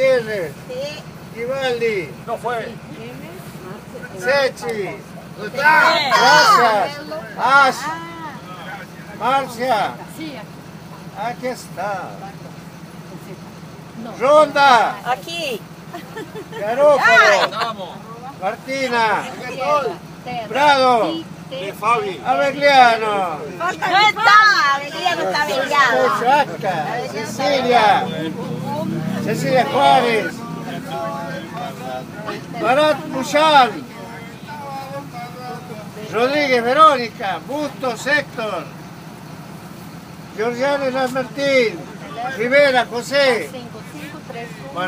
Gutiérrez, Sí. Givaldi, No fue. Sechi, gracias, Ash, Marcia, aquí está, Ronda, Aquí. Garópolo, Vamos. Martina, Prado, De Fabi. Abegliano, No está, Alegría no está brillando. Chaca, Cecilia Juárez, Barat Mushal, Rodríguez Verónica, Bustos Héctor, Georgiano Martín, Rivera José.